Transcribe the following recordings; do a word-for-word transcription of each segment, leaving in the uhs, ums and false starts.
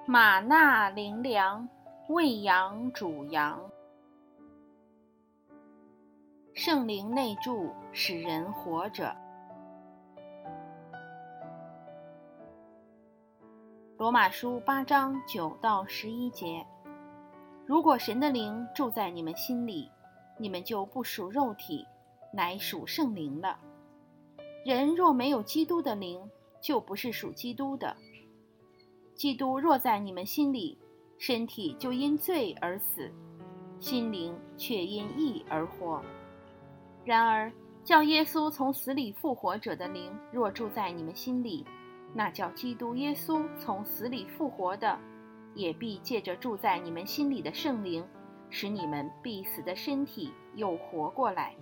玛纳灵粮，喂养主羊。圣灵内住，使人活着。罗马书八章九到十一节，如果神的灵住在你们心里，你们就不属肉体，乃属圣灵了。人若没有基督的灵，就不是属基督的。基督若在你们心里，身体就因罪而死，心灵却因义而活。然而，叫耶稣从死里复活者的灵若住在你们心里，那叫基督耶稣从死里复活的，也必借着住在你们心里的圣灵，使你们必死的身体又活过来。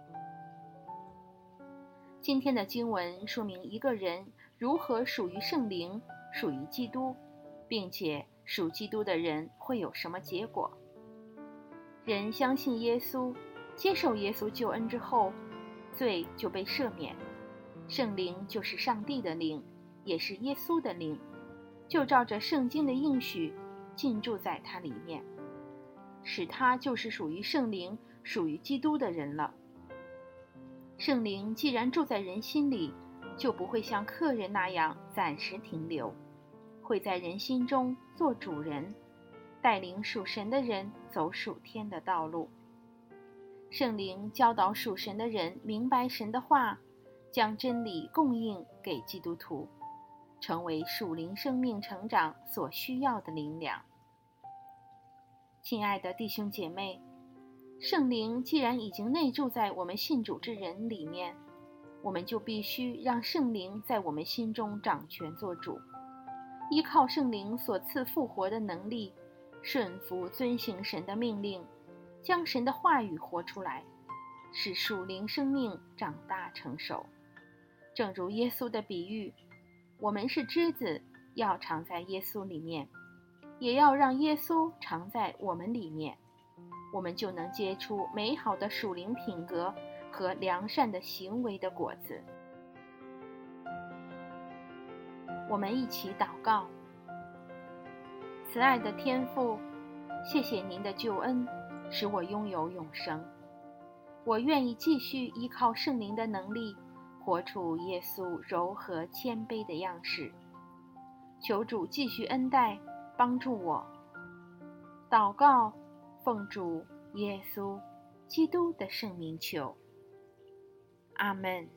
今天的经文说明一个人如何属于圣灵，属于基督，并且属基督的人会有什么结果。人相信耶稣，接受耶稣救恩之后，罪就被赦免。圣灵就是上帝的灵，也是耶稣的灵，就照着圣经的应许进驻在他里面，使他就是属于圣灵，属于基督的人了。圣灵既然住在人心里，就不会像客人那样暂时停留，会在人心中做主人，带领属神的人走属天的道路。圣灵教导属神的人明白神的话，将真理供应给基督徒，成为属灵生命成长所需要的灵粮。亲爱的弟兄姐妹，圣灵既然已经内住在我们信主之人里面，我们就必须让圣灵在我们心中掌权做主，依靠圣灵所赐复活的能力，顺服遵行神的命令，将神的话语活出来，使属灵生命长大成熟。正如耶稣的比喻，我们是枝子，要常在耶稣里面，也要让耶稣常在我们里面，我们就能结出美好的属灵品格和良善的行为的果子。我们一起祷告。慈爱的天父，谢谢您的救恩，使我拥有永生。我愿意继续依靠圣灵的能力，活出耶稣柔和谦卑的样式。求主继续恩待，帮助我。祷告，奉主耶稣基督的圣名求。阿们。